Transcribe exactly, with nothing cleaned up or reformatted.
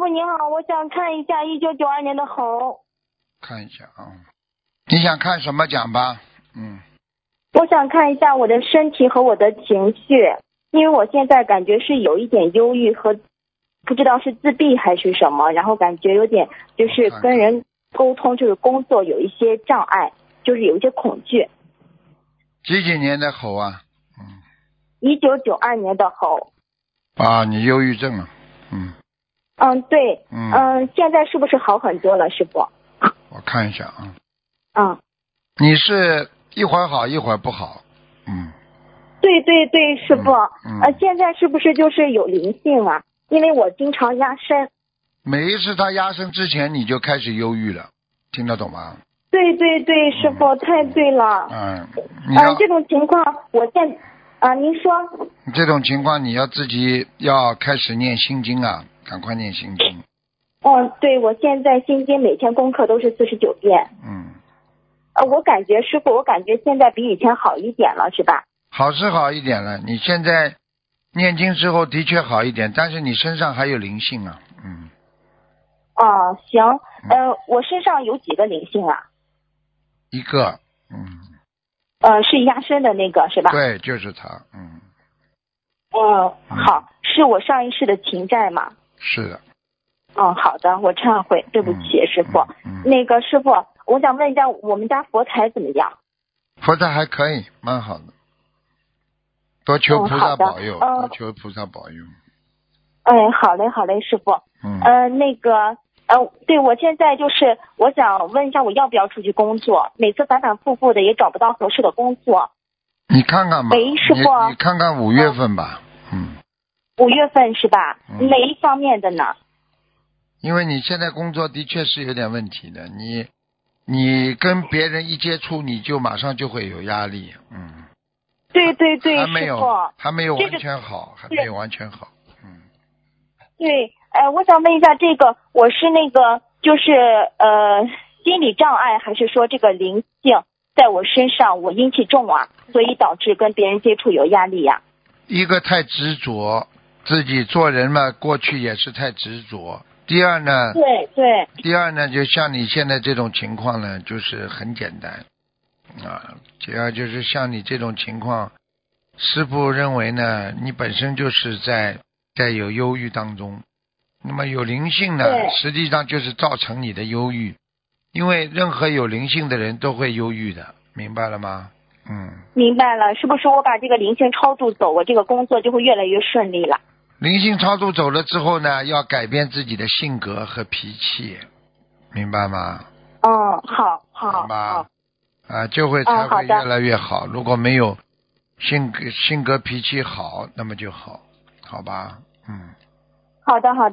傅您好，我想看一下一九九二年的猴。 看一下啊，你想看什么讲吧？嗯。 我想看一下我的身体和我的情绪，因为我现在感觉是有一点忧郁和不知道是自闭还是什么，然后感觉有点就是跟人沟通就是工作有一些障碍，就是有一些恐惧。 几几年的猴啊？嗯。 一九九二年的猴。 啊，你忧郁症了。嗯。 嗯，对。 嗯。 嗯，现在是不是好很多了，师傅？ 我看一下啊。 嗯。 你是一会儿好一会儿不好。嗯。 对对对，师傅。 嗯。嗯呃，现在是不是就是有灵性啊？因为我经常压身。 每一次他压身之前你就开始忧郁了，听得懂吗？ 对对对，师傅、嗯、太对了。 嗯。 嗯、呃，这种情况我现啊、呃，您说。 这种情况你要自己要开始念心经啊，赶快念心经。 嗯，对，我现在心经每天功课都是四十九遍。 嗯。 呃，我感觉师傅，我感觉现在比以前好一点了，是吧？ 好是好一点了，你现在念经之后的确好一点，但是你身上还有灵性啊。嗯。 哦，行。呃，我身上有几个灵性啊？ 一个。嗯。 呃，是压身的那个是吧？ 对，就是他。嗯。 嗯，好，是我上一世的情债吗？ 是的。 嗯，好的，我忏悔，对不起， 嗯、 师傅、 嗯嗯。 那个师傅，我想问一下，我们家佛台怎么样？ 佛台还可以，蛮好的。多求菩萨保佑， 嗯、 多求菩萨保佑。 哎，好嘞，好嘞，师傅。 嗯。 呃，那个，呃，对，我现在就是我想问一下，我要不要出去工作？每次反反复复的也找不到合适的工作。 你看看吧。 喂，师傅。 你你看看五月份吧。嗯。 五月份是吧？ 嗯、 哪一方面的呢？ 因为你现在工作的确是有点问题的，你你跟别人一接触，你就马上就会有压力。嗯。 对对对， 还没有师傅， 还没有完全好，这个、还没有完全好。嗯。 对，呃，我想问一下，这个我是那个就是呃心理障碍，还是说这个灵性在我身上，我阴气重啊，所以导致跟别人接触有压力呀、啊？ 一个太执着，自己做人嘛，过去也是太执着。第二呢， 对对。 第二呢，就像你现在这种情况呢，就是很简单啊。第二就是像你这种情况，师父认为呢，你本身就是在在有忧郁当中，那么有灵性呢，实际上就是造成你的忧郁，因为任何有灵性的人都会忧郁的，明白了吗？嗯。 明白了，是不是我把这个灵性超度走，我这个工作就会越来越顺利了？ 灵性超度走了之后呢，要改变自己的性格和脾气，明白吗？ 嗯，好好明白好。 啊，就会才会越来越好。如果没有性格性格脾气好，那么就好，好吧？嗯。 好的好的。